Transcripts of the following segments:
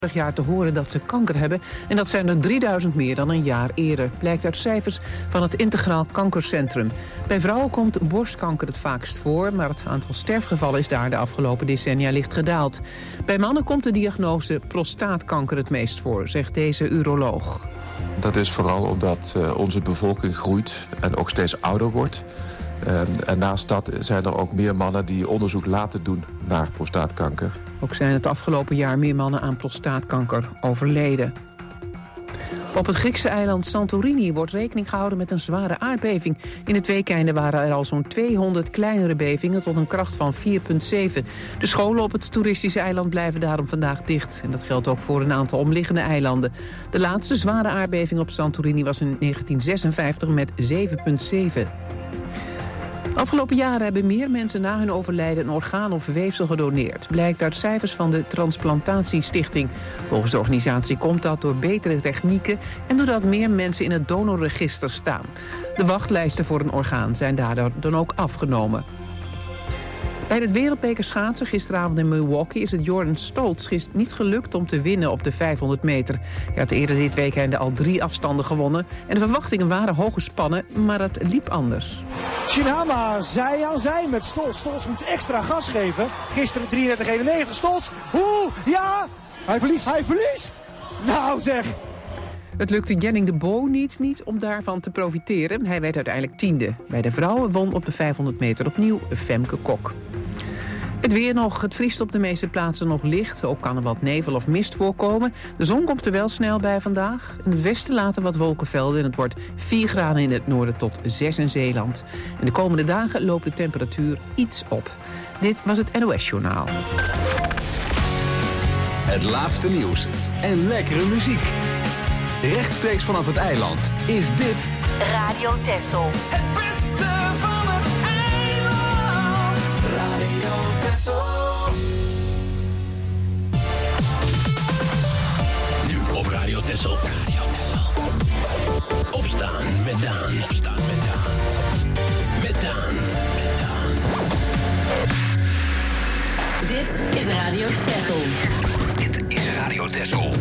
jaar te horen dat ze kanker hebben. En dat zijn er 3000 meer dan een jaar eerder. Blijkt uit cijfers van het Integraal Kankercentrum. Bij vrouwen komt borstkanker het vaakst voor, maar het aantal sterfgevallen is daar de afgelopen decennia licht gedaald. Bij mannen komt de diagnose prostaatkanker het meest voor, zegt deze uroloog. Dat is vooral omdat onze bevolking groeit en ook steeds ouder wordt. En naast dat zijn er ook meer mannen die onderzoek laten doen naar prostaatkanker. Ook zijn het afgelopen jaar meer mannen aan prostaatkanker overleden. Op het Griekse eiland Santorini wordt rekening gehouden met een zware aardbeving. In het weekende waren er al zo'n 200 kleinere bevingen tot een kracht van 4,7. De scholen op het toeristische eiland blijven daarom vandaag dicht. En dat geldt ook voor een aantal omliggende eilanden. De laatste zware aardbeving op Santorini was in 1956 met 7,7. Afgelopen jaren hebben meer mensen na hun overlijden een orgaan of weefsel gedoneerd. Blijkt uit cijfers van de Transplantatiestichting. Volgens de organisatie komt dat door betere technieken en doordat meer mensen in het donorregister staan. De wachtlijsten voor een orgaan zijn daardoor dan ook afgenomen. Bij het wereldbeker schaatsen gisteravond in Milwaukee is het Jordan Stoltz niet gelukt om te winnen op de 500 meter. Hij had eerder dit weekend al 3 afstanden gewonnen en de verwachtingen waren hoog gespannen, maar het liep anders. Shinhama zij aan zij met Stoltz. Stoltz moet extra gas geven. Gisteren 33-91. Stoltz, ja! Hij verliest! Nou zeg! Het lukte Jenning de Bo niet om daarvan te profiteren. Hij werd uiteindelijk 10e. Bij de vrouwen won op de 500 meter opnieuw Femke Kok. Het weer nog. Het vriest op de meeste plaatsen nog licht. Ook kan er wat nevel of mist voorkomen. De zon komt er wel snel bij vandaag. In het westen laten wat wolkenvelden en het wordt 4 graden in het noorden tot 6 in Zeeland. En de komende dagen loopt de temperatuur iets op. Dit was het NOS Journaal. Het laatste nieuws en lekkere muziek. Rechtstreeks vanaf het eiland is dit Radio Texel. Het beste van het eiland. Radio Texel. Nu op Radio Texel. Opstaan met Daan. Met Daan. Dit is Radio Texel. Dit is Radio Texel.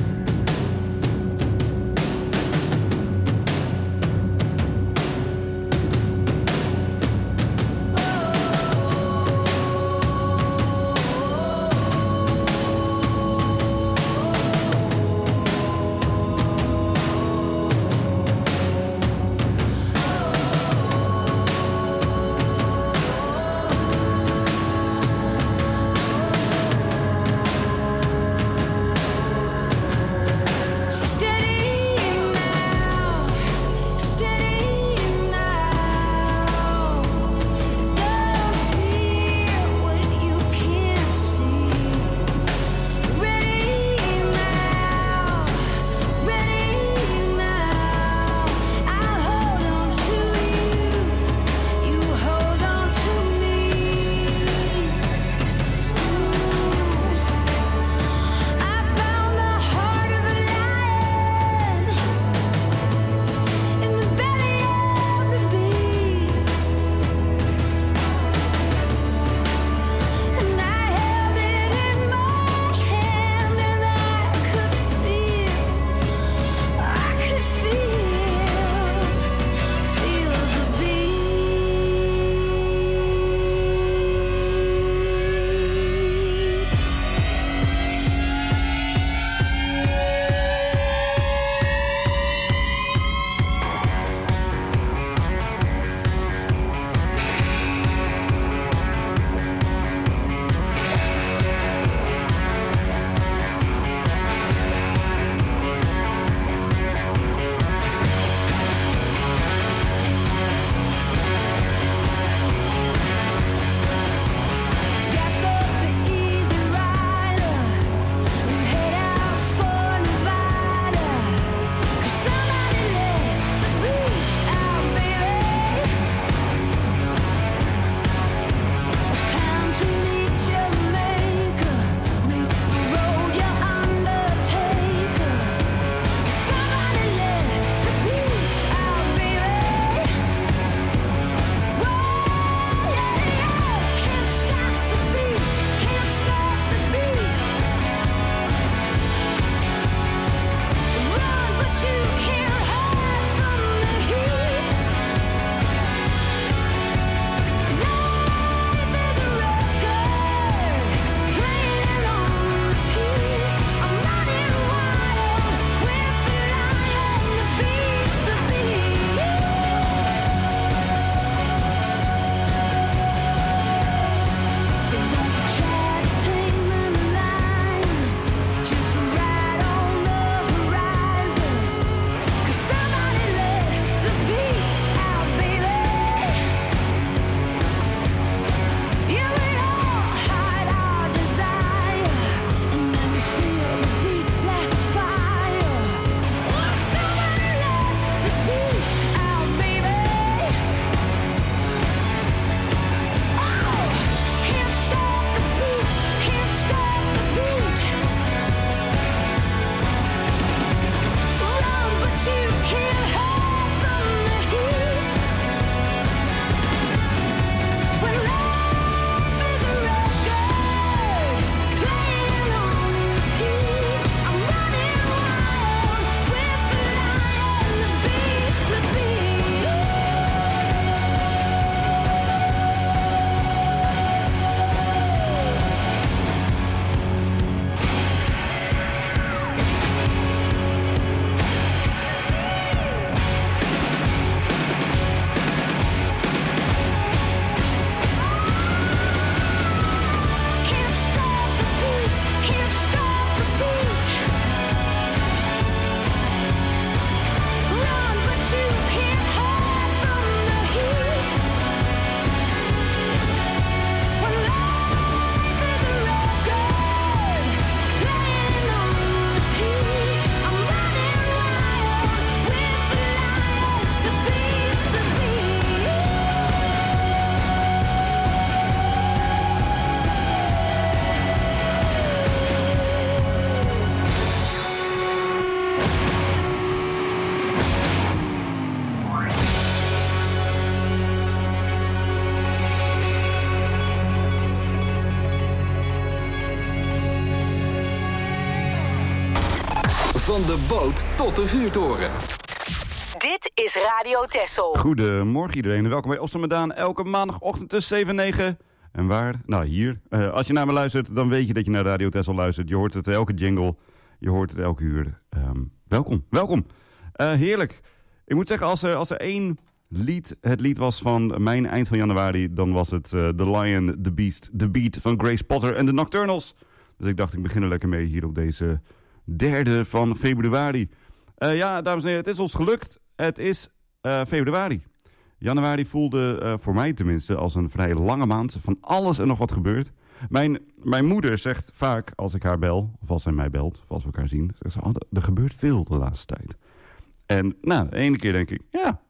Van de boot tot de vuurtoren. Dit is Radio Texel. Goedemorgen iedereen en welkom bij Op Medaan. Elke maandagochtend tussen 7 en 9. En waar? Nou, hier. Als je naar me luistert, dan weet je dat je naar Radio Texel luistert. Je hoort het elke jingle. Je hoort het elke uur. Welkom. Heerlijk. Ik moet zeggen, als er één lied het lied was van mijn eind van januari, dan was het The Lion, The Beast, The Beat van Grace Potter en de Nocturnals. Dus ik dacht, ik begin er lekker mee hier op deze 3e van februari. Ja, dames en heren, het is ons gelukt. Het is februari. Januari voelde, voor mij tenminste, als een vrij lange maand. Van alles en nog wat gebeurt. Mijn moeder zegt vaak, als ik haar bel, of als zij mij belt, of als we elkaar zien, zegt ze, er gebeurt veel de laatste tijd. En nou, de ene keer denk ik, ja.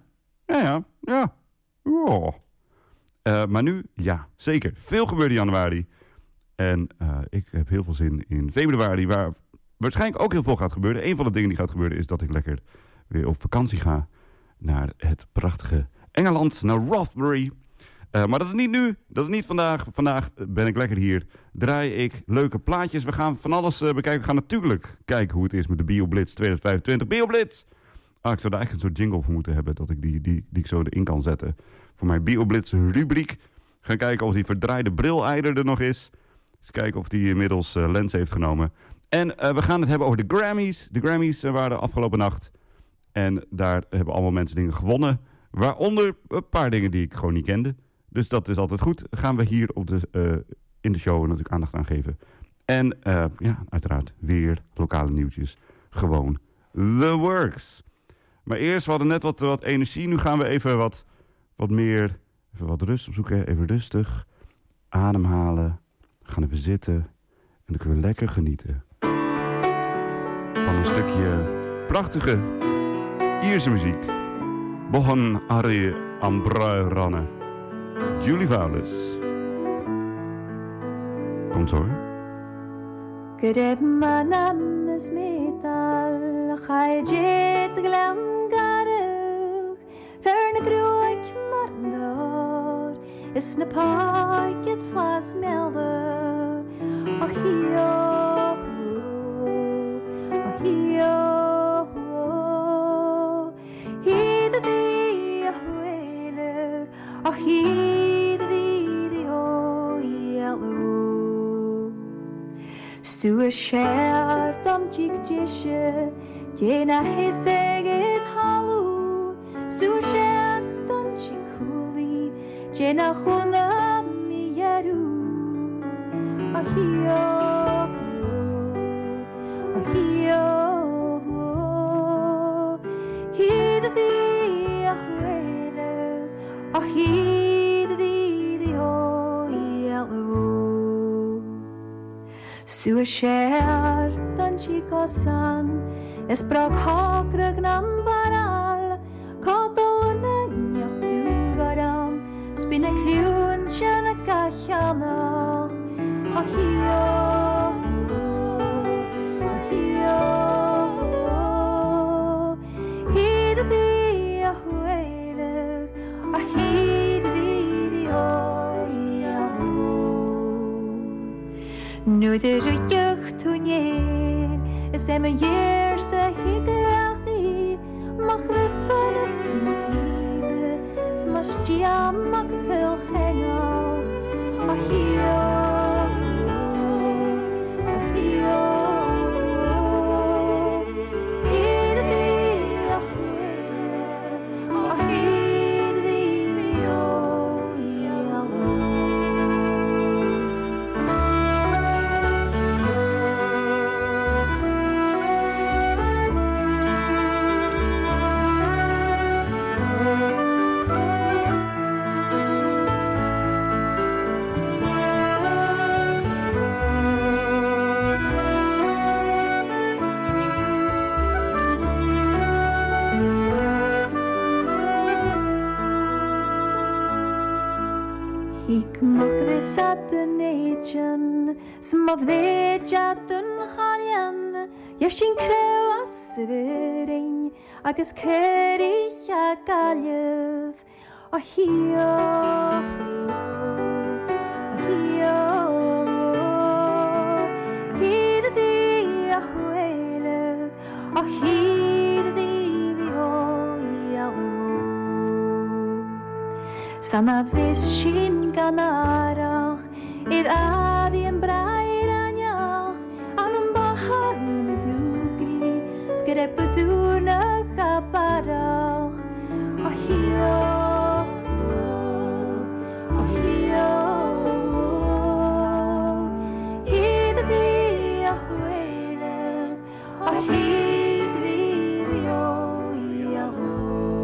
Oh. Maar nu, ja, zeker. Veel gebeurde in januari. En ik heb heel veel zin in februari, waar waarschijnlijk ook heel veel gaat gebeuren. Een van de dingen die gaat gebeuren is dat ik lekker weer op vakantie ga naar het prachtige Engeland, naar Rothbury. Maar dat is niet nu, dat is niet vandaag. Vandaag ben ik lekker hier, draai ik leuke plaatjes. We gaan van alles bekijken. We gaan natuurlijk kijken hoe het is met de BioBlitz 2025. BioBlitz! Ik zou daar eigenlijk een soort jingle voor moeten hebben, dat ik die ik zo erin kan zetten. Voor mijn BioBlitz rubriek. Gaan kijken of die verdraaide brilleider er nog is. Eens kijken of die inmiddels lens heeft genomen. En we gaan het hebben over de Grammys. De Grammys waren afgelopen nacht. En daar hebben allemaal mensen dingen gewonnen. Waaronder een paar dingen die ik gewoon niet kende. Dus dat is altijd goed. Gaan we hier in de show natuurlijk aandacht aan geven. En ja, uiteraard weer lokale nieuwtjes. Gewoon the works. Maar eerst, we hadden net wat energie. Nu gaan we even wat rust opzoeken. Even rustig ademhalen. We gaan even zitten. En dan kunnen we lekker genieten van een stukje prachtige Ierse muziek. Bohan Ari Ambruiranne. Julie Vowles. Komt hoor. Greb manannes metal, chayjet glam garug, ferne groik marndor, is ne paket fas melde, ahio, hide di ahwele, hide di yellow. Stue skjært om tjikk-tjesje, tjena hesseget hallo. Stue skjært om tjikk-huli, tjena khuna miyaru. Ahio, hide di ahwele, hide di yellow. Stue skjært om tjikk-ossan, es brak hakrøk nambaral, katalunen jak du garam, spinne krun kjenne kachanach. Ahio, hide di ahwele, hide di nu de rutjug toneer, is hem een jeerse higgeachi, mag de zonne smachide, smastja mag veel gengel. Ahio. Ik mag de zaten eetjen, smaf de jaten haljan. Jashin kreu asvering, agus kerich a galjev. Ahio, hide di ahwele, Sama vis sin ganarach id adi yn brairaniach an yn bahan dwgri sgrep y dŵnach a barach o hio hyd di a hwele o hyd di o ialw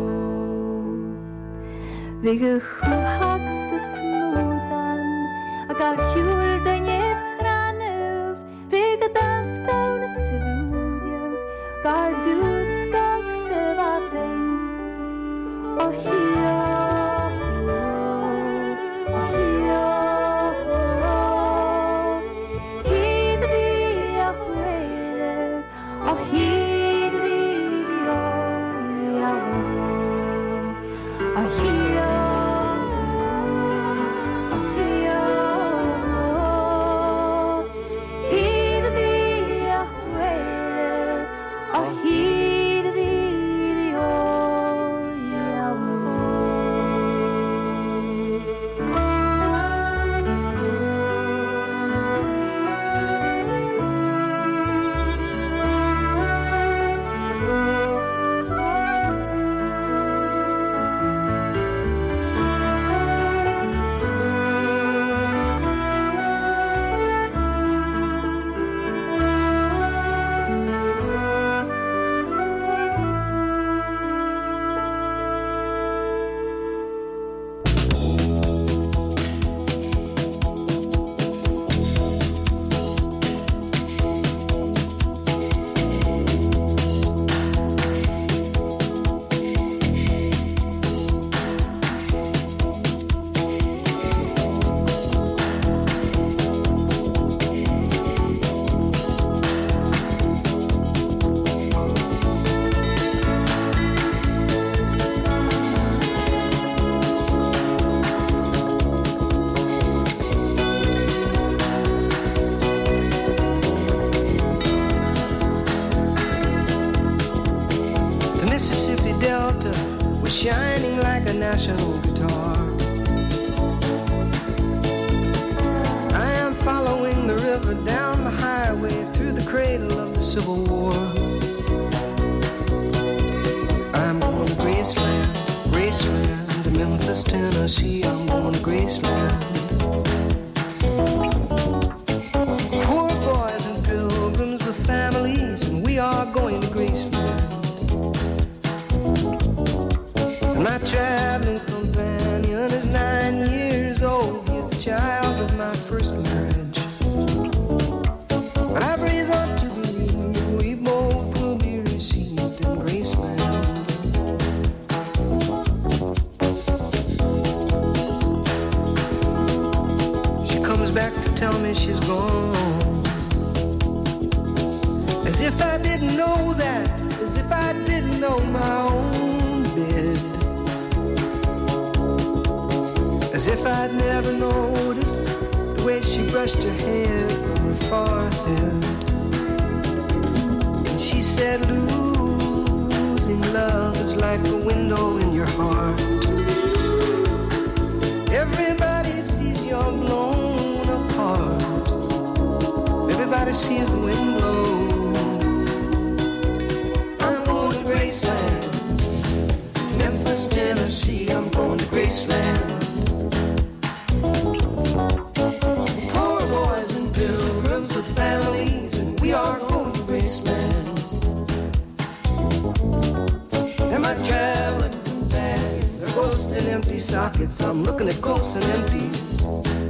Vige chwhag sy smwdan a gael cwl dynydd chranef Vige dafdawn y sefwdiog gael dwsgog sefadyn o hio hyd di a hwele o hyd di o ialw a hio Shining like a national guitar. I am following the river down the highway through the cradle of the Civil War. I'm going to Graceland, Graceland, to Memphis, Tennessee. I'm going to Graceland. Poor boys and pilgrims with families, and we are going to Graceland. My traveling companion is 9 years old. He is the child of my first marriage. I've reason to believe we both will be received in Graceland. She comes back to tell me she's gone, as if I didn't know that, as if I didn't know my own bed. As if I'd never noticed the way she brushed her hair from her forehead. And she said, losing love is like a window in your heart. Everybody sees you're blown apart. Everybody sees the wind blow. I'm going to Graceland, Memphis, Tennessee. I'm going to Graceland. Families, and we are going to Graceland. Am I traveling bags or ghosts and empty sockets? I'm looking at ghosts and empties.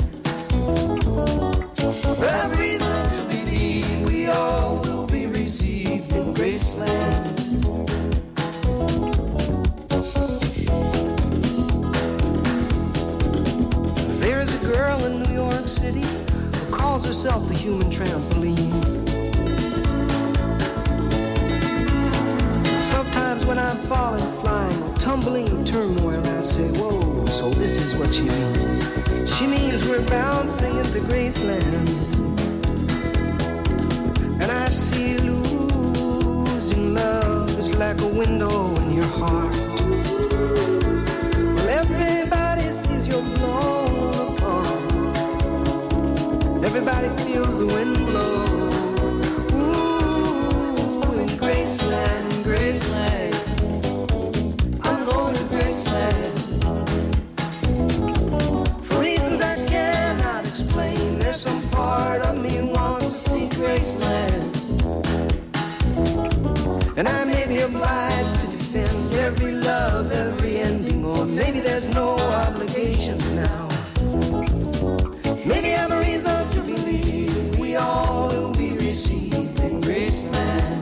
But I've reason to believe we all will be received in Graceland. There is a girl in New York City who calls herself a human trampoline. Sometimes when I'm falling, flying, or tumbling in turmoil, I say, whoa, so this is what she means. She means we're bouncing into Graceland. And I see losing love is like a window in your heart. Well, everybody sees everybody feels the wind blow. Ooh, in Graceland, in Graceland, I'm going to Graceland. For reasons I cannot explain, there's some part of me wants to see Graceland. And I may be obliged to defend every love, every ending, or maybe there's no obligations now. Maybe I have a reason to believe we all will be received in Graceland.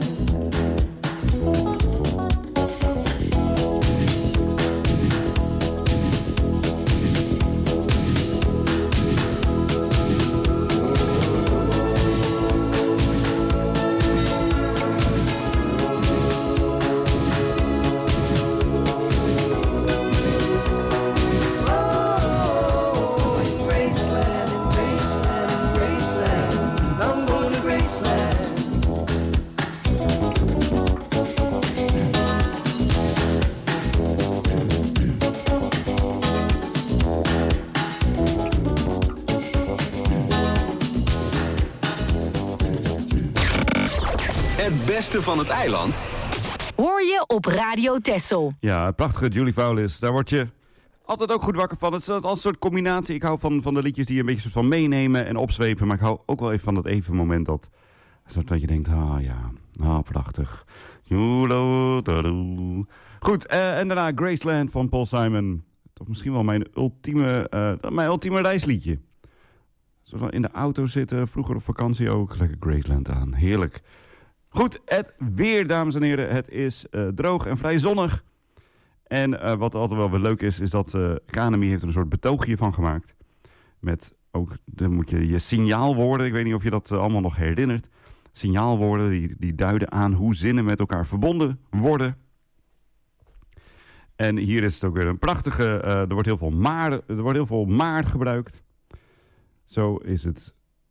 Het beste van het eiland hoor je op Radio Texel. Ja, het prachtige Julie Fowlis. Daar word je altijd ook goed wakker van. Het is als een soort combinatie. Ik hou van de liedjes die je een beetje soort van meenemen en opzwepen. Maar ik hou ook wel even van dat even moment dat je denkt, prachtig. Goed, en daarna Graceland van Paul Simon. Toch misschien wel mijn ultieme reisliedje. Zoals in de auto zitten, vroeger op vakantie ook. Lekker Graceland aan, heerlijk. Goed, het weer, dames en heren. Het is droog en vrij zonnig. En wat altijd wel weer leuk is dat KNMI heeft er een soort betoogje van gemaakt. Met ook, dan moet je signaalwoorden, ik weet niet of je dat allemaal nog herinnert. Signaalwoorden die duiden aan hoe zinnen met elkaar verbonden worden. En hier is het ook weer een prachtige, er wordt heel veel maar gebruikt. Zo is het,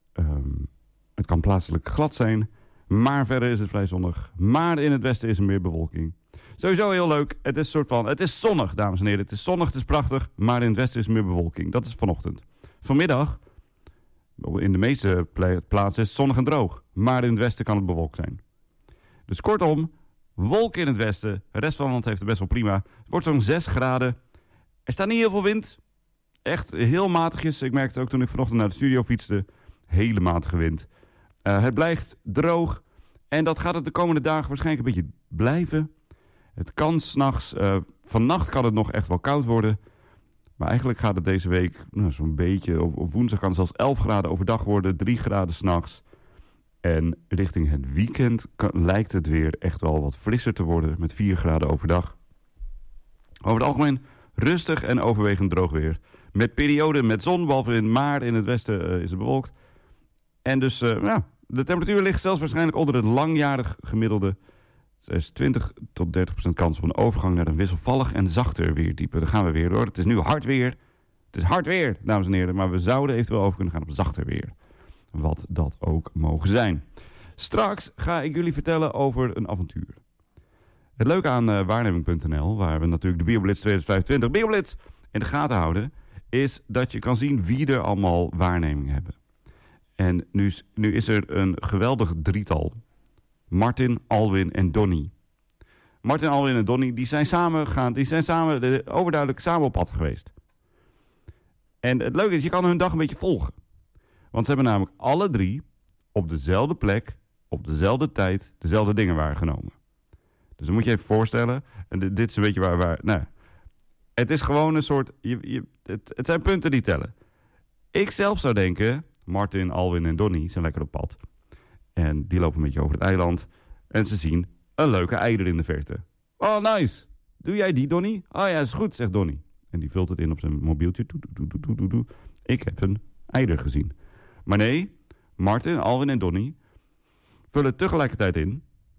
het kan plaatselijk glad zijn. Maar verder is het vrij zonnig. Maar in het westen is er meer bewolking. Sowieso heel leuk. Het is zonnig, dames en heren. Het is zonnig, het is prachtig. Maar in het westen is er meer bewolking. Dat is vanochtend. Vanmiddag, in de meeste plaatsen is het zonnig en droog. Maar in het westen kan het bewolkt zijn. Dus kortom, wolken in het westen. De rest van het land heeft het best wel prima. Het wordt zo'n 6 graden. Er staat niet heel veel wind. Echt heel matigjes. Ik merkte ook toen ik vanochtend naar de studio fietste. Hele matige wind. Het blijft droog. En dat gaat het de komende dagen waarschijnlijk een beetje blijven. Het kan s'nachts. Vannacht kan het nog echt wel koud worden. Maar eigenlijk gaat het deze week zo'n beetje. Op woensdag kan het zelfs 11 graden overdag worden. 3 graden s'nachts. En richting het weekend lijkt het weer echt wel wat frisser te worden. Met 4 graden overdag. Over het algemeen rustig en overwegend droog weer. Met perioden met zon. Behalve in maart in het westen is het bewolkt. En dus de temperatuur ligt zelfs waarschijnlijk onder het langjarig gemiddelde. Er is 20 tot 30% kans op een overgang naar een wisselvallig en zachter weertype. Daar gaan we weer hoor. Het is nu hard weer. Het is hard weer, dames en heren. Maar we zouden eventueel over kunnen gaan op zachter weer. Wat dat ook mogen zijn. Straks ga ik jullie vertellen over een avontuur. Het leuke aan waarneming.nl, waar we natuurlijk de Bioblitz 2025 Bioblitz in de gaten houden, is dat je kan zien wie er allemaal waarnemingen hebben. En nu is er een geweldig drietal. Martin, Alwin en Donnie. Martin, Alwin en Donnie, die zijn overduidelijk samen op pad geweest. En het leuke is, je kan hun dag een beetje volgen. Want ze hebben namelijk alle drie op dezelfde plek, op dezelfde tijd, dezelfde dingen waargenomen. Dus dan moet je even voorstellen, en dit is een beetje waar het is gewoon een soort, het zijn punten die tellen. Ik zelf zou denken, Martin, Alwin en Donnie zijn lekker op pad. En die lopen een beetje over het eiland. En ze zien een leuke eider in de verte. Oh, nice. Doe jij die, Donnie? Oh ja, is goed, zegt Donnie. En die vult het in op zijn mobieltje. Ik heb een eider gezien. Maar nee, Martin, Alwin en Donnie vullen het tegelijkertijd in.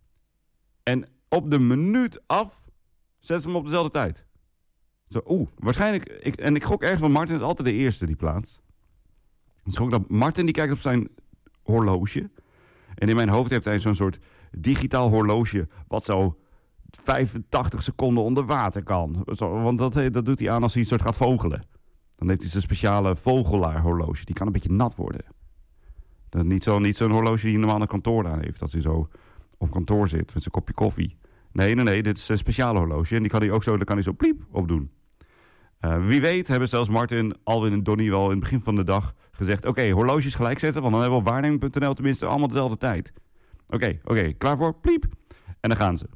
En op de minuut af zetten ze hem op dezelfde tijd. Zo, waarschijnlijk. Ik gok ergens van Martin is altijd de eerste die plaatst. Dus gok dat Martin die kijkt op zijn horloge. En in mijn hoofd heeft hij zo'n soort digitaal horloge wat zo 85 seconden onder water kan. Want dat doet hij aan als hij een soort gaat vogelen. Dan heeft hij zijn speciale vogelaarhorloge. Die kan een beetje nat worden. Niet zo'n horloge die je normaal een kantoor aan heeft. Als hij zo op kantoor zit met zijn kopje koffie. Nee, dit is een speciale horloge. En die kan hij ook zo, daar kan hij zo pliep op doen. Wie weet hebben zelfs Martin, Alwin en Donnie wel in het begin van de dag gezegd... Oké, horloges gelijk zetten, want dan hebben we op waarneming.nl tenminste allemaal dezelfde tijd. Oké, klaar voor? Pliep. En dan gaan ze.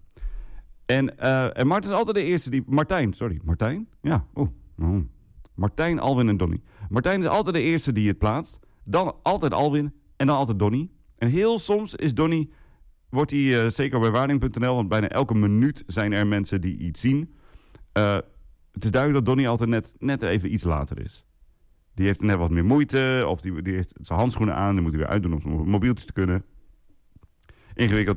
En Martin is altijd de eerste die... Martijn? Ja, Martijn, Alwin en Donnie. Martijn is altijd de eerste die het plaatst. Dan altijd Alwin en dan altijd Donnie. En heel soms is Donnie... Wordt hij, zeker bij waarneming.nl... want bijna elke minuut zijn er mensen die iets zien... Het is duidelijk dat Donnie altijd net even iets later is. Die heeft net wat meer moeite... of die heeft zijn handschoenen aan... die moet hij weer uitdoen om zijn mobieltje te kunnen. Ingewikkeld.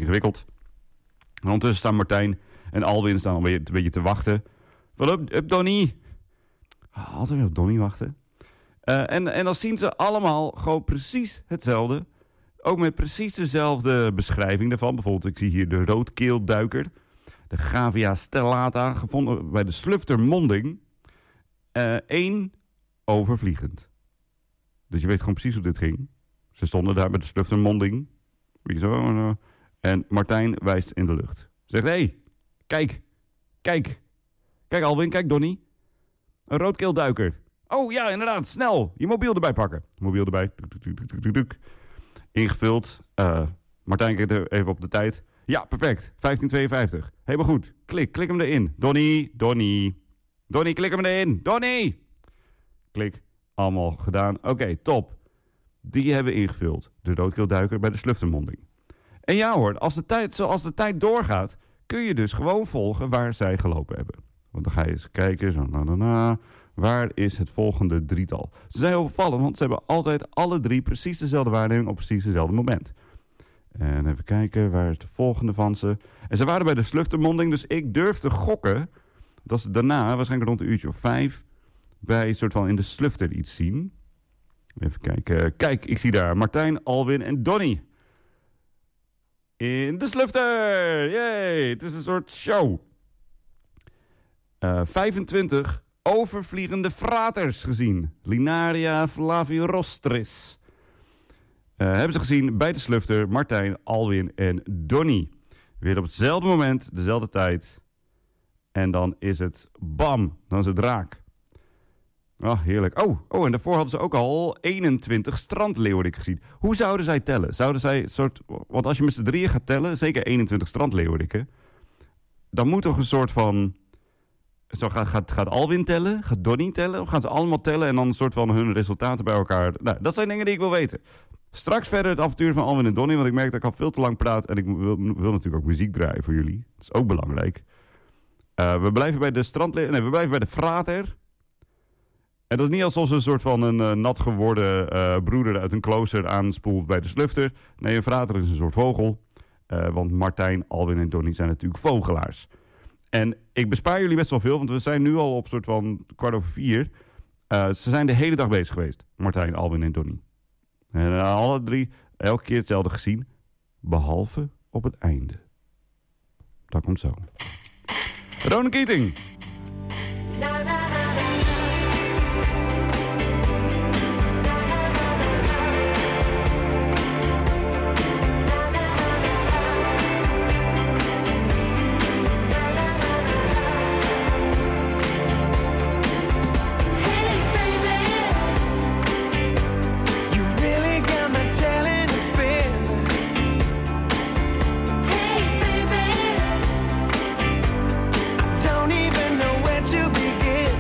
En ondertussen staan Martijn en Alwin staan alweer een beetje te wachten. Up Donnie! Altijd weer op Donnie wachten. En dan zien ze allemaal gewoon precies hetzelfde. Ook met precies dezelfde beschrijving daarvan. Bijvoorbeeld, ik zie hier de roodkeelduiker. De Gavia stellata, gevonden bij de Sluftermonding. 1 overvliegend. Dus je weet gewoon precies hoe dit ging. Ze stonden daar bij de Sluftermonding. Zo. En Martijn wijst in de lucht. Zegt, hé, kijk Alwin, kijk Donnie. Een roodkeelduiker. Oh ja, inderdaad, snel. Je mobiel erbij pakken. Mobiel erbij. Ingevuld. Martijn kijkt even op de tijd. Ja, perfect. 15:52. Helemaal goed. Klik hem erin. Donnie, klik hem erin. Donnie! Klik. Allemaal gedaan. Oké, top. Die hebben we ingevuld. De roodkeelduiker bij de Sluftermonding. En ja hoor, zoals de tijd doorgaat... kun je dus gewoon volgen waar zij gelopen hebben. Want dan ga je eens kijken. Zo, waar is het volgende drietal? Ze zijn heel opvallend, want ze hebben altijd alle 3 precies dezelfde waarneming... op precies hetzelfde moment. En even kijken, waar is de volgende van ze? En ze waren bij de Sluftermonding, dus ik durf te gokken... dat ze daarna, waarschijnlijk rond een uurtje of 5... bij een soort van in de Slufter iets zien. Even kijken. Kijk, ik zie daar Martijn, Alwin en Donnie. In de Slufter! Yay! Het is een soort show. 25 overvliegende fraters gezien. Linaria flavirostris. Hebben ze gezien bij de Slufter, Martijn, Alwin en Donnie. Weer op hetzelfde moment, dezelfde tijd. En dan is het bam, dan is het raak. Oh, heerlijk. Oh, en daarvoor hadden ze ook al 21 strandleeuwerik gezien. Hoe zouden zij tellen? Zouden zij want als je met z'n drieën gaat tellen, zeker 21 strandleeuweriken... dan moet toch een soort van... Gaat Alwin tellen? Gaat Donnie tellen? Of gaan ze allemaal tellen en dan een soort van hun resultaten bij elkaar... Nou, dat zijn dingen die ik wil weten. Straks verder het avontuur van Alwin en Donnie, want ik merk dat ik al veel te lang praat... en ik wil natuurlijk ook muziek draaien voor jullie. Dat is ook belangrijk. We blijven bij de we blijven bij de frater... En dat is niet alsof ze een soort van een nat geworden broeder uit een klooster aanspoelt bij de Slufter. Nee, een frater is een soort vogel. Want Martijn, Alwin en Donnie zijn natuurlijk vogelaars. En ik bespaar jullie best wel veel, want we zijn nu al op soort van 4:15. Ze zijn de hele dag bezig geweest, Martijn, Alwin en Donnie. En alle 3 elke keer hetzelfde gezien, behalve op het einde. Dat komt zo. Ronan Keating. Don't even know where to begin.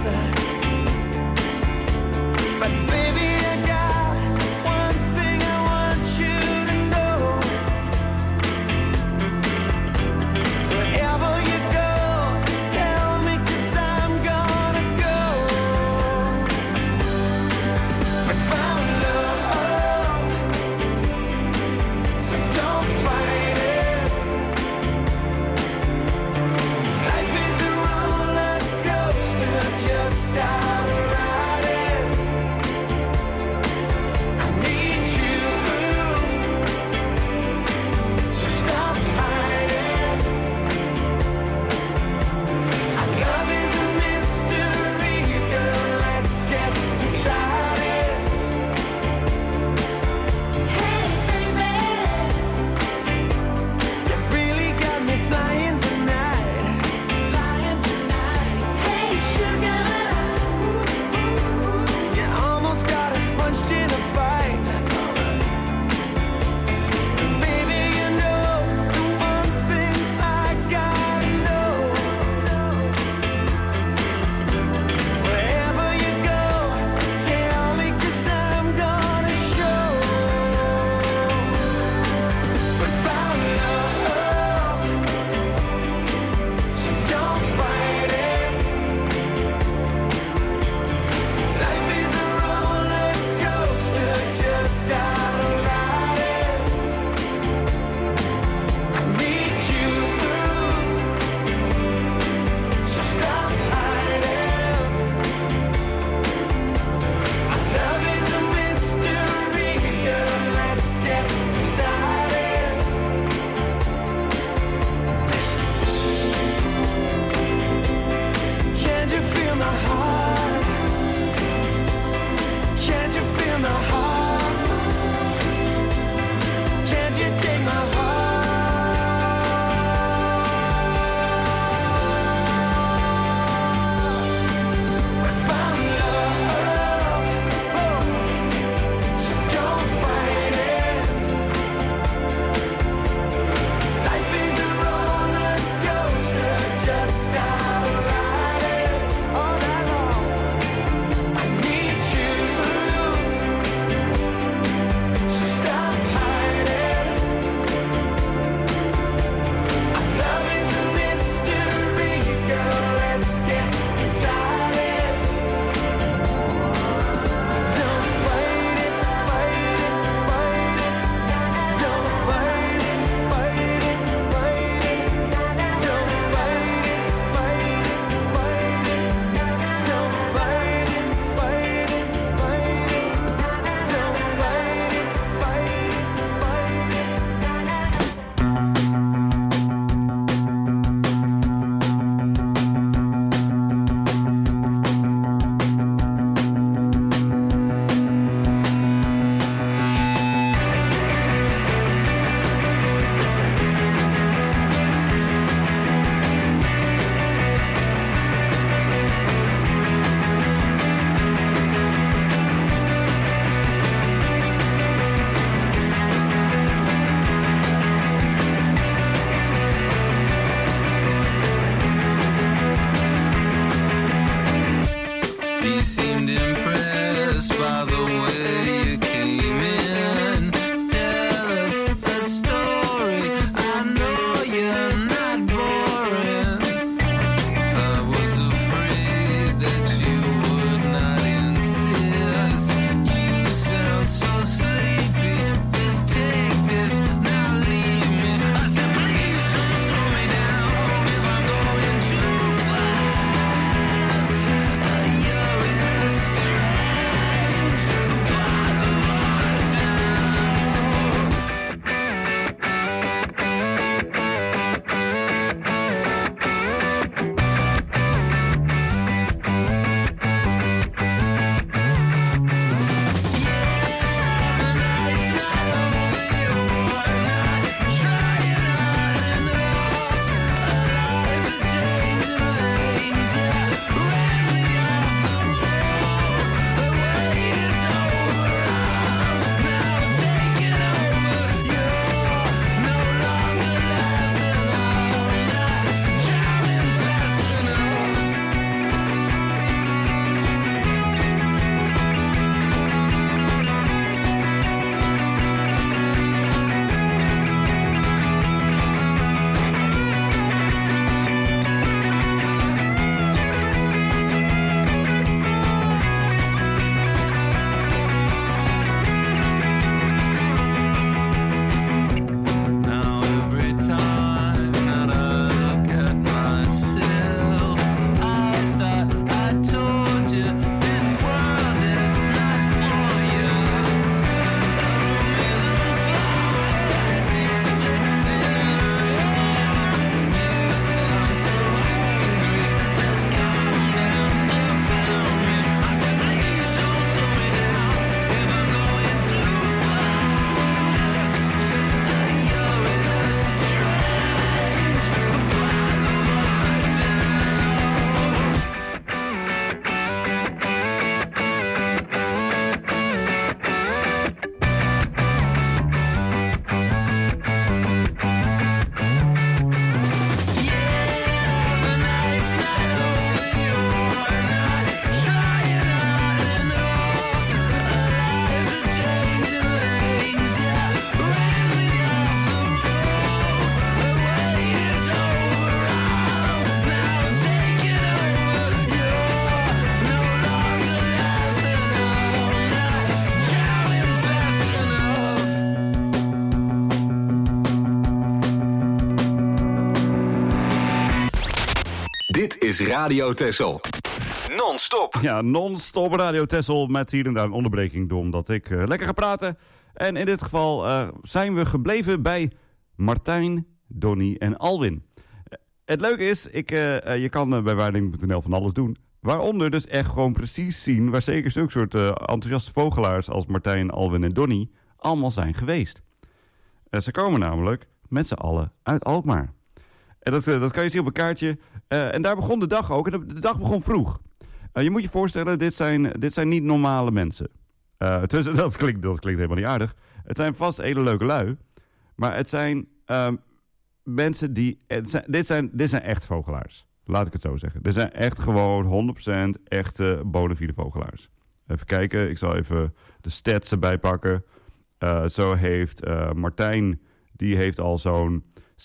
Dit is Radio Texel. Non-stop. Ja, non-stop Radio Texel met hier en daar een onderbreking door omdat ik lekker ga praten. En in dit geval zijn we gebleven bij Martijn, Donnie en Alwin. Het leuke is, je kan bij waarneming.nl van alles doen. Waaronder dus echt gewoon precies zien waar zeker zulke soort enthousiaste vogelaars als Martijn, Alwin en Donnie allemaal zijn geweest. Ze komen namelijk met z'n allen uit Alkmaar. En dat kan je zien op een kaartje. En daar begon de dag ook. En de dag begon vroeg. Je moet je voorstellen, dit zijn niet normale mensen. Dat klinkt helemaal niet aardig. Het zijn vast hele leuke lui. Maar het zijn mensen die... Dit zijn echt vogelaars. Laat ik het zo zeggen. Dit zijn echt gewoon 100% echte bona fide vogelaars. Even kijken, ik zal even de stats erbij pakken. Zo heeft Martijn, die heeft al zo'n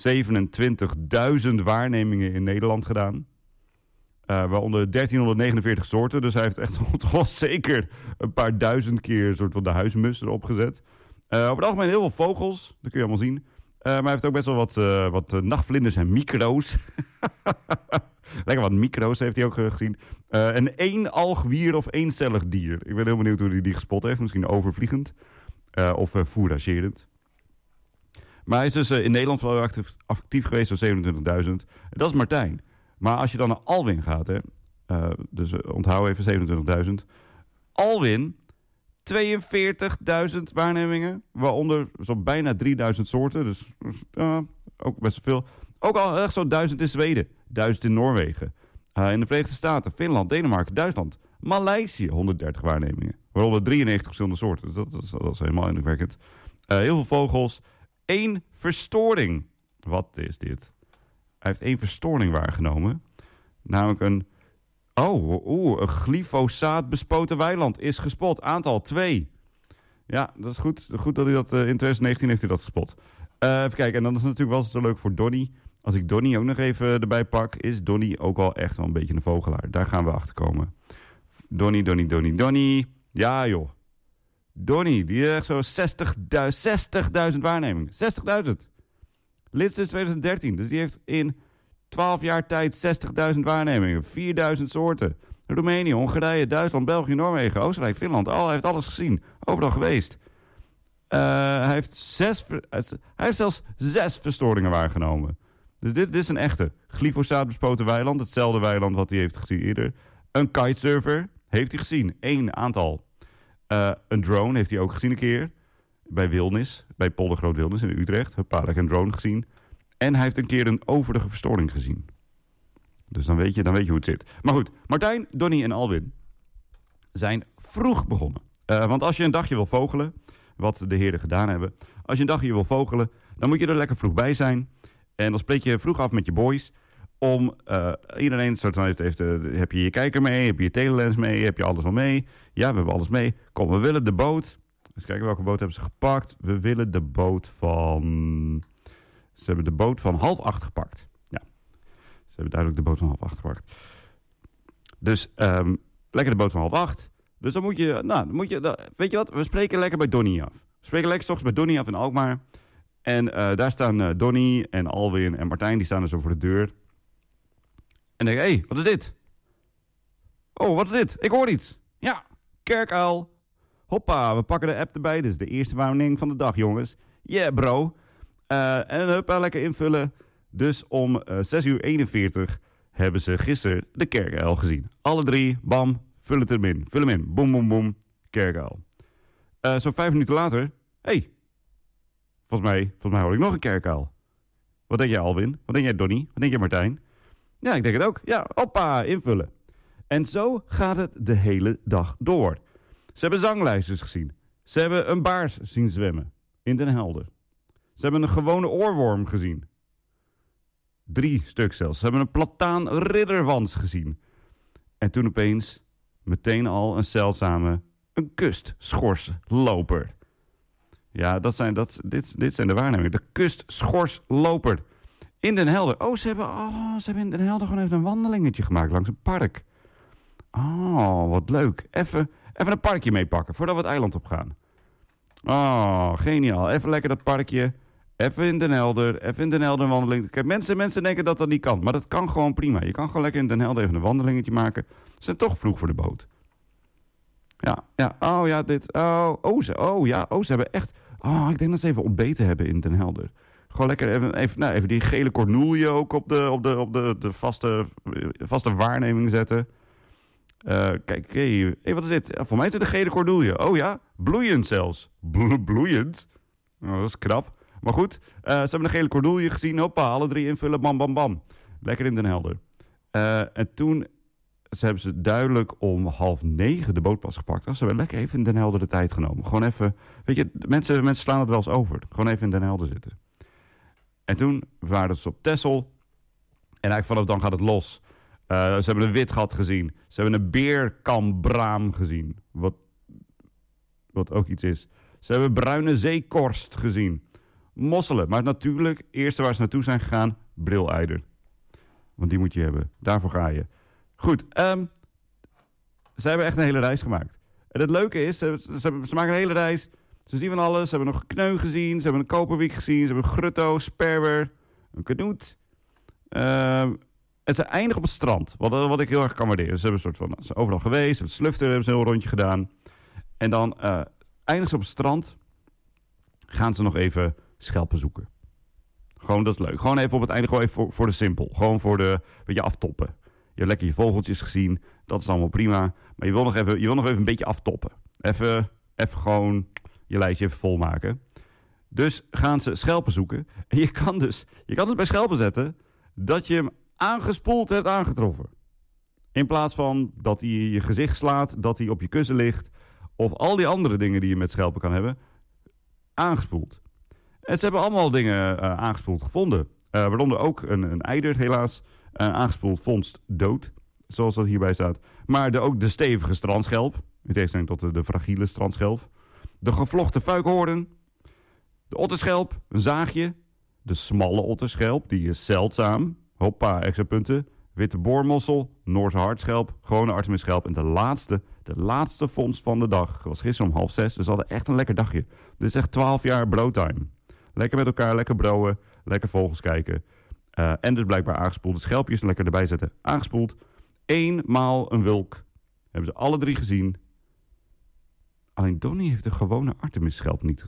27.000 waarnemingen in Nederland gedaan. Waaronder 1349 soorten. Dus hij heeft echt toch zeker een paar duizend keer een soort van de huismus erop gezet. Over het algemeen heel veel vogels, dat kun je allemaal zien. Maar hij heeft ook best wel wat nachtvlinders en micro's. Lekker wat micro's heeft hij ook gezien. En 1 algwier of eencellig dier. Ik ben heel benieuwd hoe hij die gespot heeft. Misschien overvliegend. Of fouragerend. Maar hij is dus in Nederland wel actief geweest, zo'n 27.000. Dat is Martijn. Maar als je dan naar Alwin gaat, hè, dus onthoud even 27.000. Alwin, 42.000 waarnemingen. Waaronder zo bijna 3.000 soorten. Dus ook best veel. Ook al echt zo'n 1.000 in Zweden. 1.000 in Noorwegen. In de Verenigde Staten, Finland, Denemarken, Duitsland. Maleisië, 130 waarnemingen. Waaronder 93 verschillende soorten. Dus dat is helemaal indrukwekkend. Heel veel vogels. 1 verstoring. Wat is dit? Hij heeft 1 verstoring waargenomen. Namelijk een glyfosaat bespoten weiland is gespot. Aantal 2. Ja, dat is goed. Goed dat hij dat in 2019 heeft hij dat gespot. Even kijken. En dan is het natuurlijk wel zo leuk voor Donnie. Als ik Donnie ook nog even erbij pak, is Donnie ook wel echt wel een beetje een vogelaar. Daar gaan we achter komen. Donnie. Ja, joh. Donnie, die heeft zo 60.000 waarnemingen. 60.000. Lid sinds 2013. Dus die heeft in 12 jaar tijd 60.000 waarnemingen. 4.000 soorten. Roemenië, Hongarije, Duitsland, België, Noorwegen, Oostenrijk, Finland. Hij heeft alles gezien. Overal geweest. Hij heeft zelfs 6 verstoringen waargenomen. Dus dit is een echte. Glyfosaat bespoten weiland. Hetzelfde weiland wat hij heeft gezien eerder. Een kitesurfer heeft hij gezien. 1 aantal. Een drone heeft hij ook gezien een keer. Bij Wilnis. Bij Polder Groot Wilnis in Utrecht. Huppa, een drone gezien. En hij heeft een keer een overige verstoring gezien. Dus dan weet je hoe het zit. Maar goed, Martijn, Donnie en Alwin zijn vroeg begonnen. Want als je een dagje wil vogelen, wat de heren gedaan hebben. Als je een dagje wil vogelen, dan moet je er lekker vroeg bij zijn. En dan spreek je vroeg af met je boys. Om iedereen, heb je je kijker mee, heb je je telelens mee, heb je alles al mee. Ja, we hebben alles mee. Kom, we willen de boot. Eens kijken welke boot hebben ze gepakt. We willen de boot van... Ze hebben de boot van 7:30 gepakt. Ja, ze hebben duidelijk de boot van 7:30 gepakt. Dus lekker de boot van 7:30. Dus dan moet je, weet je wat, we spreken lekker bij Donnie af. We spreken lekker 's ochtends bij Donnie af in Alkmaar. En daar staan Donnie en Alwin en Martijn, die staan er zo voor de deur. En denk ik, wat is dit? Oh, wat is dit? Ik hoor iets. Ja, kerkuil. Hoppa, we pakken de app erbij. Dit is de eerste waarneming van de dag, jongens. Yeah, bro. En huppa, lekker invullen. Dus om 6:41 hebben ze gisteren de kerkuil gezien. Alle 3, bam, vul hem in. Boom, boom, boom, kerkuil. Zo'n 5 minuten later, volgens mij hoor ik nog een kerkuil. Wat denk jij, Alwin? Wat denk jij, Donnie? Wat denk jij, Martijn? Ja, ik denk het ook. Ja, hoppa, invullen. En zo gaat het de hele dag door. Ze hebben zanglijsters gezien. Ze hebben een baars zien zwemmen in Den Helder. Ze hebben een gewone oorworm gezien. 3 stuk zelfs. Ze hebben een plataan ridderwans gezien. En toen opeens, meteen al een zeldzame, een kustschorsloper. Ja, dit zijn de waarnemingen. De kustschorsloper. In Den Helder. Oh, ze hebben in Den Helder gewoon even een wandelingetje gemaakt langs een park. Oh, wat leuk. Even een parkje meepakken voordat we het eiland op gaan. Oh, geniaal. Even lekker dat parkje. Even in Den Helder een wandeling. Kijk, mensen denken dat dat niet kan. Maar dat kan gewoon prima. Je kan gewoon lekker in Den Helder even een wandelingetje maken. Ze zijn toch vroeg voor de boot. Ja. Oh ja, dit. Ze hebben echt... Oh, ik denk dat ze even ontbeten hebben in Den Helder. Gewoon lekker even die gele cornoelje ook op de vaste waarneming zetten. Kijk, hey, wat is dit? Voor mij is het een gele cornoelje. Oh ja, bloeiend zelfs. Bloeiend? Oh, dat is knap. Maar goed, ze hebben een gele cornoelje gezien. Hoppa, alle 3 invullen, bam, bam, bam. Lekker in Den Helder. En toen hebben ze duidelijk om 8:30 de boot pas gepakt. Ze hebben lekker even in Den Helder de tijd genomen. Gewoon even, weet je, mensen slaan het wel eens over. Gewoon even in Den Helder zitten. En toen waren ze op Texel. En eigenlijk vanaf dan gaat het los. Ze hebben een witgat gezien. Ze hebben een beerkambraam gezien. Wat ook iets is. Ze hebben bruine zeekorst gezien. Mosselen. Maar natuurlijk, het eerste waar ze naartoe zijn gegaan, brileider. Want die moet je hebben. Daarvoor ga je. Goed. Ze hebben echt een hele reis gemaakt. En het leuke is, ze maken een hele reis. Ze zien van alles. Ze hebben nog een kneu gezien. Ze hebben een koperwiek gezien. Ze hebben een grutto, sperwer, een kanoet. En ze eindigen op het strand. Wat ik heel erg kan waarderen. Ze zijn overal geweest. Met Slufter hebben ze een heel rondje gedaan. En dan eindigen ze op het strand. Gaan ze nog even schelpen zoeken. Gewoon, dat is leuk. Gewoon even op het einde, gewoon even voor de simpel. Gewoon voor de, beetje aftoppen. Je hebt lekker je vogeltjes gezien. Dat is allemaal prima. Maar je wil nog even een beetje aftoppen. Even gewoon je lijstje even volmaken. Dus gaan ze schelpen zoeken. En je kan dus bij schelpen zetten dat je hem aangespoeld hebt aangetroffen. In plaats van dat hij je gezicht slaat, dat hij op je kussen ligt. Of al die andere dingen die je met schelpen kan hebben. Aangespoeld. En ze hebben allemaal dingen aangespoeld gevonden. Waaronder ook een eider, helaas. Aangespoeld vondst dood, zoals dat hierbij staat. Maar ook de stevige strandschelp. In tegenstelling tot de fragiele strandschelp. De gevlochten fuikhoorn. De otterschelp, een zaagje. De smalle otterschelp, die is zeldzaam. Hoppa, extra punten. Witte boormossel, Noorse hartschelp, gewone Artemisschelp. En de laatste vondst van de dag was gisteren om 5:30. Dus we hadden echt een lekker dagje. Dit is echt 12 jaar broodtime. Lekker met elkaar, lekker broden, lekker vogels kijken. En dus blijkbaar aangespoelde schelpjes lekker erbij zetten. Aangespoeld. 1 maal een wulk. Hebben ze alle 3 gezien. Alleen Donnie heeft de gewone Artemisschelp niet.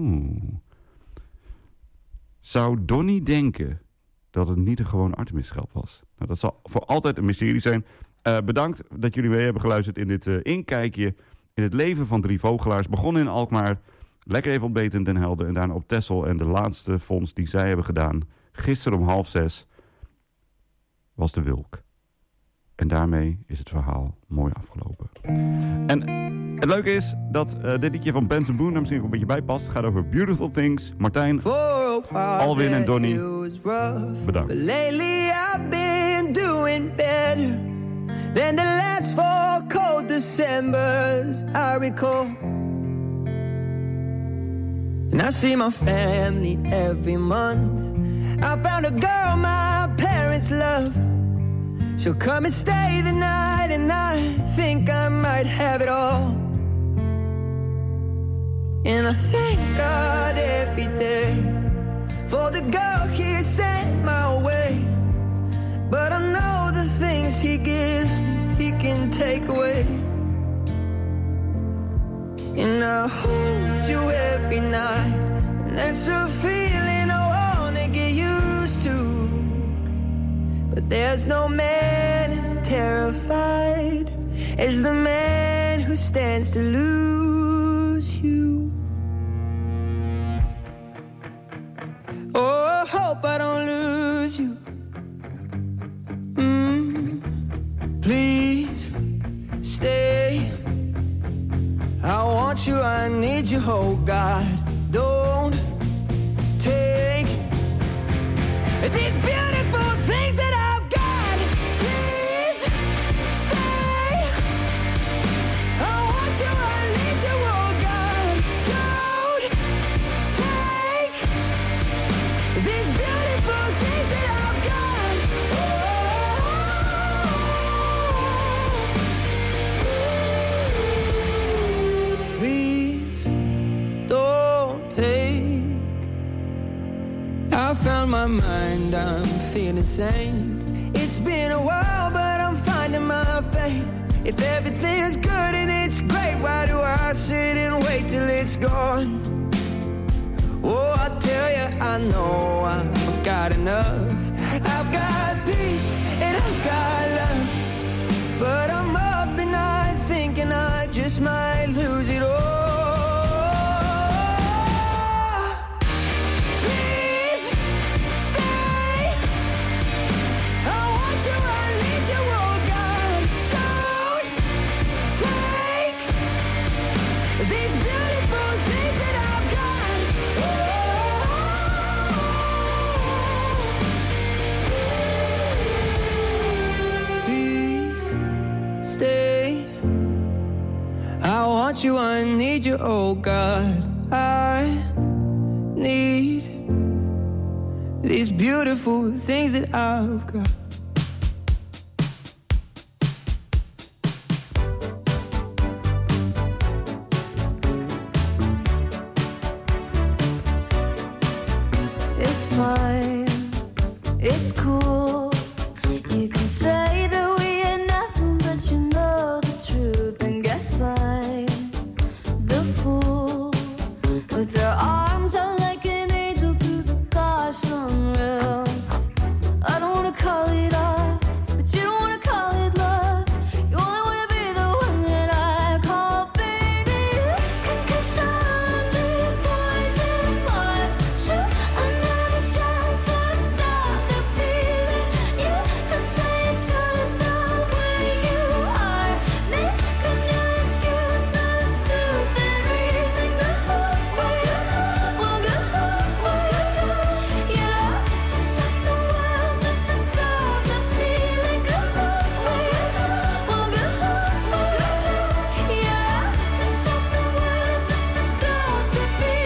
Zou Donnie denken dat het niet een gewone Artemisschelp was? Nou, dat zal voor altijd een mysterie zijn. Bedankt dat jullie mee hebben geluisterd in dit inkijkje in het leven van 3 vogelaars. Begonnen in Alkmaar. Lekker even ontbeten in Den Helder en daarna op Texel. En de laatste vondst die zij hebben gedaan, gisteren om 5:30, was de wulk. En daarmee is het verhaal mooi afgelopen. En het leuke is dat dit liedje van Benson Boone er misschien ook een beetje bij past. Het gaat over Beautiful Things. Martijn, Alwin en Donnie, bedankt. But lately I've been doing better than the last 4 cold Decembers I recall. And I see my family every month. I found a girl my parents love. She'll come and stay the night, and I think I might have it all. And I thank God every day for the girl He sent my way. But I know the things He gives me, He can take away. And I hold you every night, and that's a feeling I wanna get used to. But there's no man as terrified as the man who stands to lose you. Oh, I hope I don't lose you. Please stay. I want you, I need you, oh God. Don't take these beautiful things that I've got. Please stay. I want you, I need you, oh God. Don't take these beautiful things that I've got. Please don't I'm feeling sane. It's been a while, but I'm finding my faith. If everything's good and it's great, why do I sit and wait till it's gone? Oh, I tell you, I know I've got enough. I've got peace and I've got love, but I'm up at night thinking I just might lose it all. You, I need you, oh God. I need these beautiful things that I've got. It's fine, it's cool. You can say that we ain't nothing, but you know the truth. And guess I'm the fool with their arms out like an angel through the car sunroof. I don't wanna call it off, but you don't wanna call it love. You only wanna be the one that I call baby. Cause I'm the poison Mars. Shoot another shot to stop the feeling. You could say it's just the way you are. Make a new excuse, not a stupid reason. Go where you want, go where you go. Yeah, to stop the world, just to stop the feeling. Go where you want, go where you go. Yeah, to stop the world, just to stop the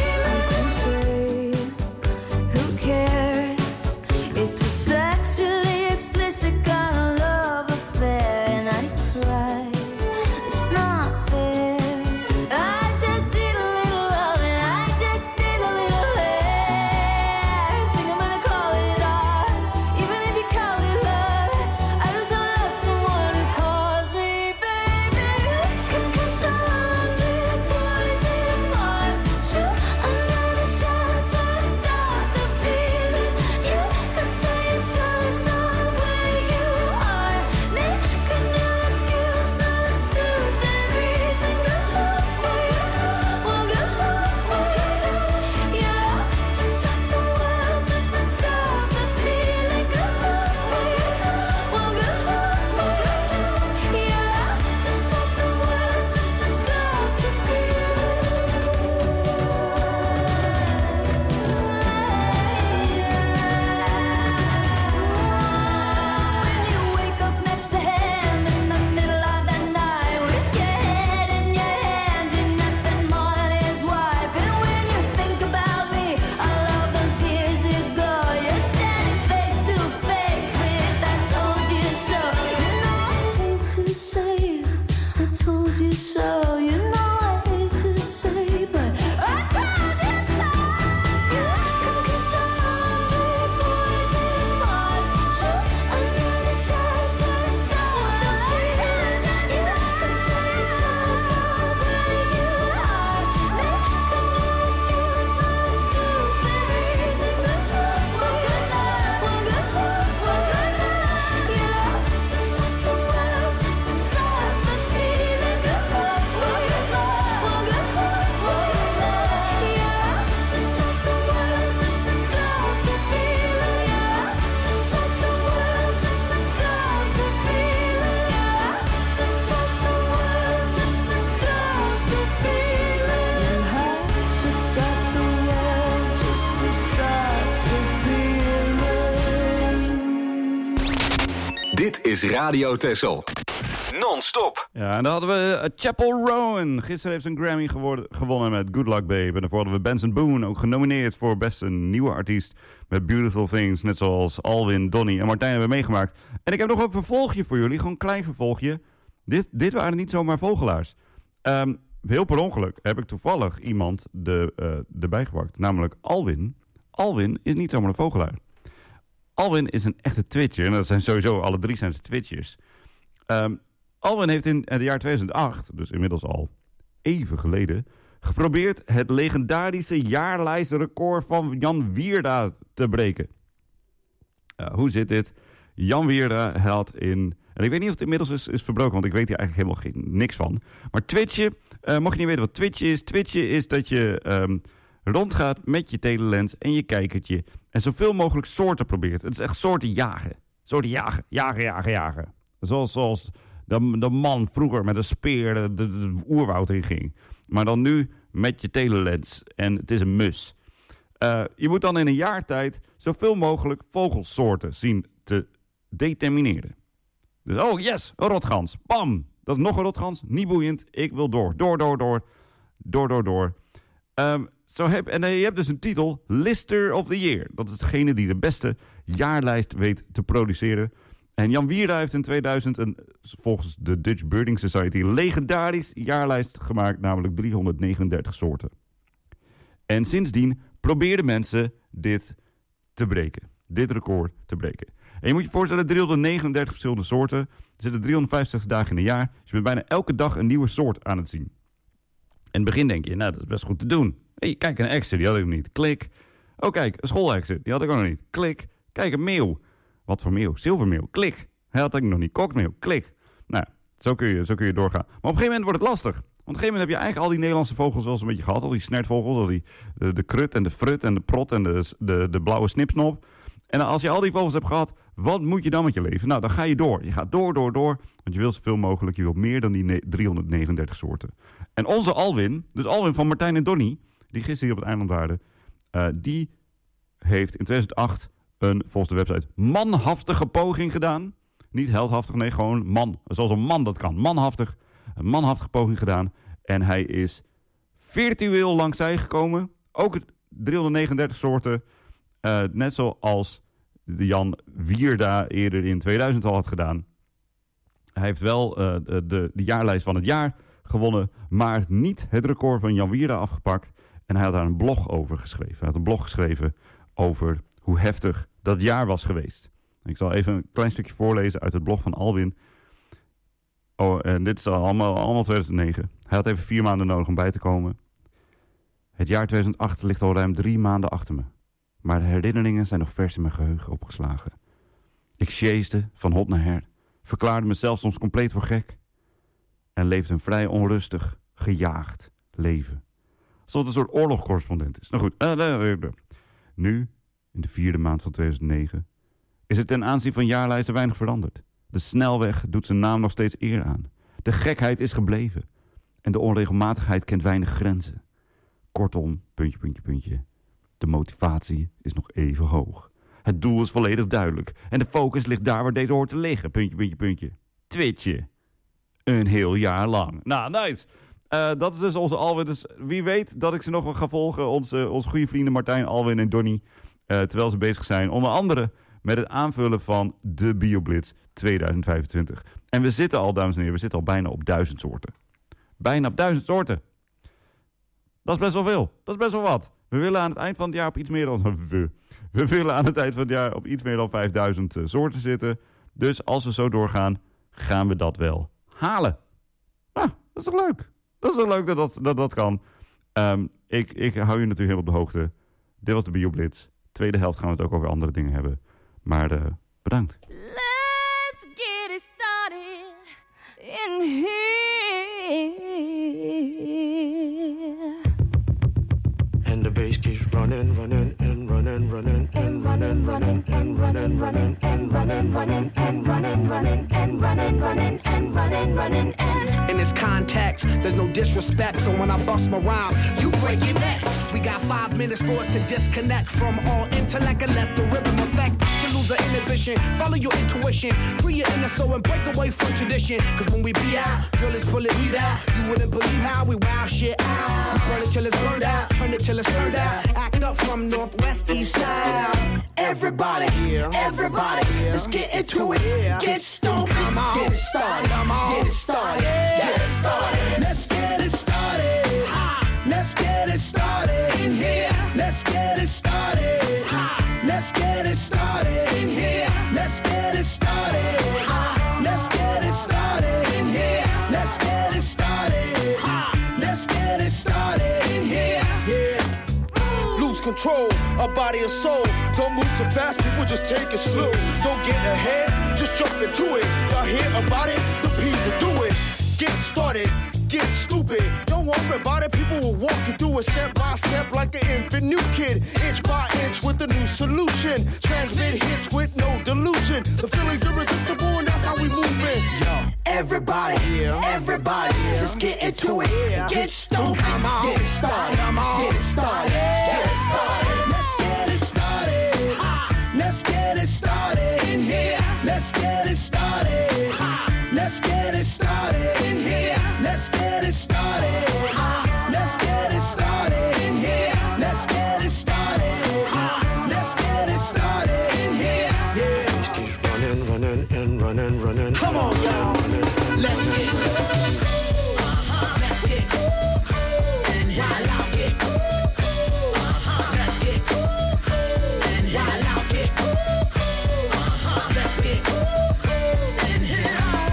feeling. Who cares? It's a sexually explicit kind of love affair, and I cry. It's not fair. I just need a little love, and I just need a little air. Think I'm gonna call it art, even if you call it love. I just don't love someone who calls me baby. Cause I'm the poison Mars. Shoot another shot to stop the feeling. You could say it's just the way you are. Make a new excuse, not a stupid reason. Go where you want, go where you go. Yeah, to stop the world, just to stop the feeling. Go where you want, go where you go. Yeah, to stop the world, just to stop the When you wake up next to him in the middle of the night with your head in your hands, you're nothing more than his wife. And when you think about me, all of those years ago, you're standing face to face with I told you so. You know I hate to say I told you so. You know I hate to say, but I told you so. Cause I'm the poison Mars. Shoot another shot to stop the feeling. You could say it's just the way you are. Make a new excuse, not a stupid reason. Go where you want, go where you go. Yeah, to stop the world, just to stop the feeling. Go where you want, go where you go. Yeah, to stop the world, just to stop the feeling. Yeah, to stop the world, just to stop the feeling. Yeah, to stop the world, just to stop the feeling. You have to stop the world, just to stop the feeling. Dit is Radio Texel. Non-stop. Ja, en dan hadden we Chapel Rowan. Gisteren heeft ze een Grammy gewonnen met Good Luck Babe. En daarvoor hadden we Benson Boone, ook genomineerd voor beste nieuwe artiest met Beautiful Things. Net zoals Alwin, Donny en Martijn hebben meegemaakt. En ik heb nog een vervolgje voor jullie, gewoon een klein vervolgje. Dit waren niet zomaar vogelaars. Heel per ongeluk heb ik toevallig iemand erbij gepakt, namelijk Alwin. Alwin is niet zomaar een vogelaar. Alwin is een echte Twitcher. En dat zijn sowieso, alle drie zijn ze Twitchers. Alwin heeft in het jaar 2008, dus inmiddels al even geleden, geprobeerd het legendarische jaarlijstrecord van Jan Wierda te breken. Hoe zit dit? Jan Wierda had in... En ik weet niet of het inmiddels is verbroken, want ik weet hier eigenlijk helemaal niks van. Maar twitchen, mocht je niet weten wat twitchen is... Twitchen is dat je rondgaat met je telelens en je kijkertje... en zoveel mogelijk soorten probeert. Het is echt soorten jagen. Soorten jagen. Zoals de man vroeger met een speer de oerwoud in ging. Maar dan nu met je telelens. En het is een mus. Je moet dan in een jaar tijd zoveel mogelijk vogelsoorten zien te determineren. Dus, oh yes, een rotgans. Bam! Dat is nog een rotgans. Niet boeiend. Ik wil door. Door. En je hebt dus een titel, Lister of the Year. Dat is degene die de beste jaarlijst weet te produceren. En Jan Wierda heeft in 2000 volgens de Dutch Birding Society een legendarisch jaarlijst gemaakt, namelijk 339 soorten. En sindsdien probeerden mensen dit record te breken. En je moet je voorstellen, 339 verschillende soorten. Er zitten 365 dagen in een jaar. Dus je bent bijna elke dag een nieuwe soort aan het zien. In het begin denk je, nou, dat is best goed te doen. Hey, kijk, een ekster, die had ik nog niet. Klik. Oh, kijk, een schoolekster, die had ik ook nog niet. Klik. Kijk, een meeuw. Wat voor meeuw? Zilvermeeuw. Klik. Hij had ik nog niet. Kokmeeuw. Klik. Nou, zo kun je doorgaan. Maar op een gegeven moment wordt het lastig. Want op een gegeven moment heb je eigenlijk al die Nederlandse vogels wel eens een beetje gehad. Al die snertvogels, al de krut en de frut en de prot en de blauwe snipsnop. En als je al die vogels hebt gehad, wat moet je dan met je leven? Nou, dan ga je door. Je gaat door. Want je wil zoveel mogelijk. Je wilt meer dan die 339 soorten. En onze Alwin, dus Alwin van Martijn en Donnie, die gisteren hier op het eiland waren, die heeft in 2008 volgens de website, manhaftige poging gedaan. Niet heldhaftig, nee, gewoon man. Zoals een man dat kan. Een manhaftige poging gedaan. En hij is virtueel langs zij gekomen. Ook 339 soorten. Net zoals de Jan Wierda eerder in 2000 al had gedaan. Hij heeft wel de jaarlijst van het jaar gewonnen, maar niet het record van Jan Wierda afgepakt. En hij had daar een blog over geschreven. Hij had een blog geschreven over hoe heftig dat jaar was geweest. Ik zal even een klein stukje voorlezen uit het blog van Alwin. Oh, en dit is allemaal 2009. Hij had even 4 maanden nodig om bij te komen. Het jaar 2008 ligt al ruim 3 maanden achter me. Maar de herinneringen zijn nog vers in mijn geheugen opgeslagen. Ik sjeesde van hot naar her, verklaarde mezelf soms compleet voor gek en leefde een vrij onrustig, gejaagd leven. Alsof het een soort oorlogscorrespondent is. Nou goed, nu, in de 4e maand van 2009, is het ten aanzien van jaarlijsten weinig veranderd. De snelweg doet zijn naam nog steeds eer aan. De gekheid is gebleven. En de onregelmatigheid kent weinig grenzen. Kortom, ... De motivatie is nog even hoog. Het doel is volledig duidelijk. En de focus ligt daar waar deze hoort te liggen. ... Twitchen. Een heel jaar lang. Nou, nice. Dat is dus onze Alwin. Dus wie weet dat ik ze nog wel ga volgen. Onze goede vrienden Martijn, Alwin en Donnie. Terwijl ze bezig zijn. Onder andere met het aanvullen van de BioBlitz 2025. En we zitten al, dames en heren, bijna op 1000 soorten. Bijna op 1000 soorten. Dat is best wel veel. Dat is best wel wat. We willen aan het eind van het jaar op iets meer dan... We willen aan het eind van het jaar op iets meer dan 5000 soorten zitten. Dus als we zo doorgaan, gaan we dat wel halen. Ah, dat is toch leuk? Dat is toch leuk dat kan. Ik hou je natuurlijk helemaal op de hoogte. Dit was de BioBlitz. Tweede helft gaan we het ook over andere dingen hebben. Maar bedankt. Let's get it started in here. And the bass keeps running, running, and running, running, and running, running, and running, running, and running, running, and running, running, and running, running, and running, running, and. In this context, there's no disrespect, so when I bust my rhyme, you break your necks. We got 5 minutes for us to disconnect from all intellect and let the rhythm affect. To lose our inhibition, follow your intuition, free your inner soul and break away from tradition. Cause when we be out, girl, it's pulling me out. You wouldn't believe how we wow shit out. We burn it till it's burned out, turn it till it's turned out. Act up from northwest, east side. Everybody, everybody, let's get into it. Get stoked, get it started, get it started, get it started. Let's get it started. Let's get it started in here. Let's get it started. Let's get it started in control a body and soul. Don't move too fast, people just take it slow. Don't get ahead, just jump into it. Y'all hear about it? The P's will do it. Get started, get stupid. Don't worry about it, people will walk you through it step by step like an infant new kid. Inch by inch with a new solution. Transmit hits with no delusion. The feeling's irresistible and that's how we move it. Yo, everybody, everybody, let's get into it. Get stupid, get it started, get it started, get it started. Let's get it started. Let's get it started in here. Let's get it started. Let's get it started in here. Let's get it started. Let's get it started in here. Let's get it started. Let's get it started in here. Yeah. Keep running, running, and running, running. Come on, y'all. Let's get it. Let's get it. And while I get let's get it. And while I get let's get in here.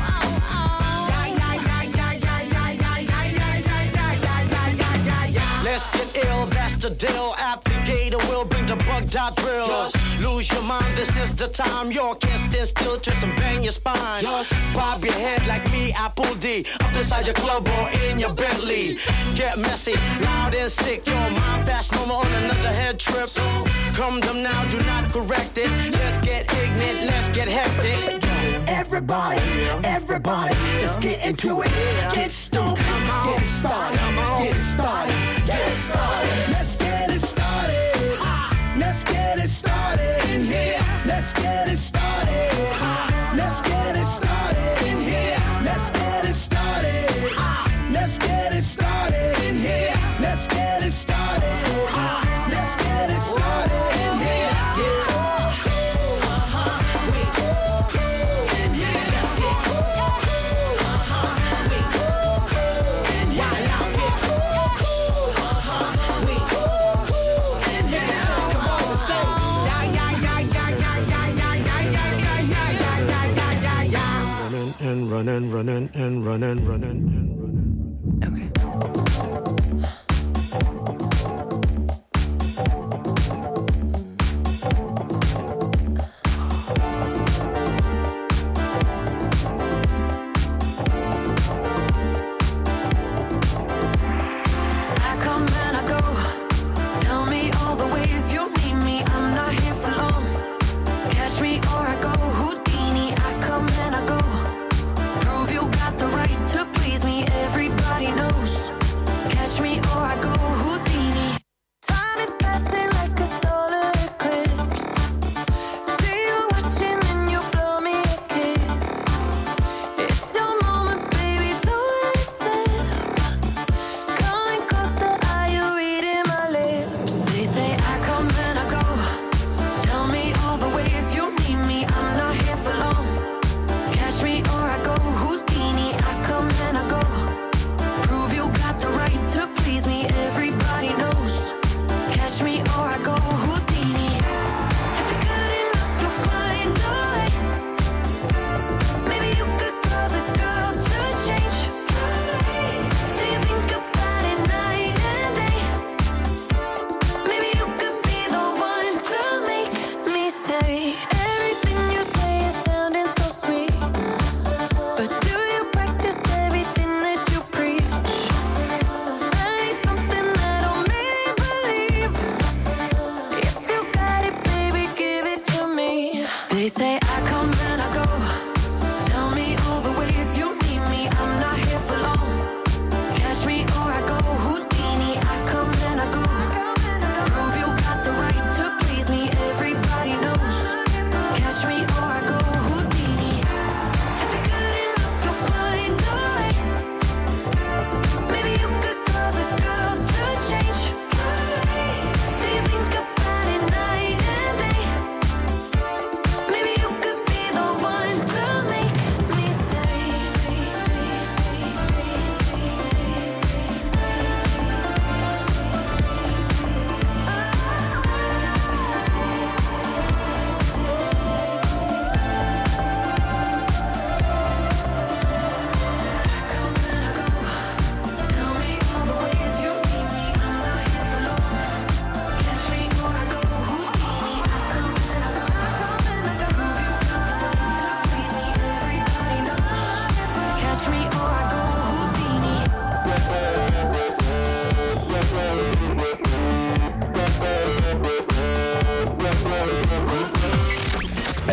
Let's get ill, that's the deal. At the gate, we'll bring the bug-dot drill. Just lose your mind, this is the time. You can't stand still, twist and bang your spine. Just bob your head like me, Apple D. Up inside your club or in your Bentley. Get messy, loud and sick. Your mind fast, no more on another head trip. So come them now, do not correct it. Let's get ignorant, let's get hectic. Everybody, everybody, let's get into it. Get stupid, get it started, get it started, get it started. Let's get it started. Let's get it started in here. Let's get it started. Let's get it started in here. Let's get it started. Let's get it started in here. Let's get it started. Let's get it started in here. And running, running, and running, running, and running. Okay. Maybe you could be the one to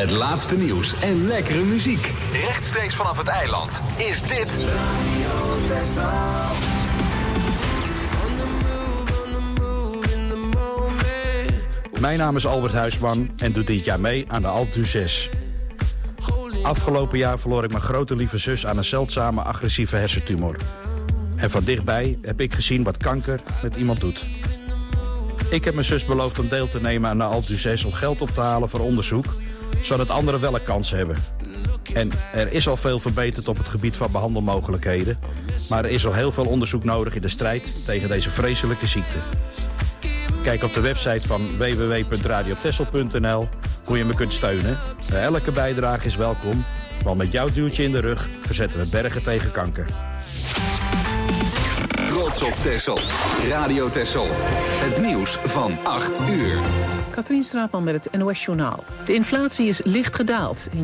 Het laatste nieuws en lekkere muziek. Rechtstreeks vanaf het eiland is dit... Mijn naam is Albert Huisman en doe dit jaar mee aan de Alpe d'Huez. Afgelopen jaar verloor ik mijn grote lieve zus aan een zeldzame agressieve hersentumor. En van dichtbij heb ik gezien wat kanker met iemand doet. Ik heb mijn zus beloofd om deel te nemen aan de Alpe d'Huez om geld op te halen voor onderzoek, zodat anderen wel een kans hebben. En er is al veel verbeterd op het gebied van behandelmogelijkheden, maar er is al heel veel onderzoek nodig in de strijd tegen deze vreselijke ziekte. Kijk op de website van www.radiotessel.nl hoe je me kunt steunen. Elke bijdrage is welkom, want met jouw duwtje in de rug verzetten we bergen tegen kanker. Trots op Texel. Radio Texel. Het nieuws van 8 uur. Katrien Straatman met het NOS Journaal. De inflatie is licht gedaald.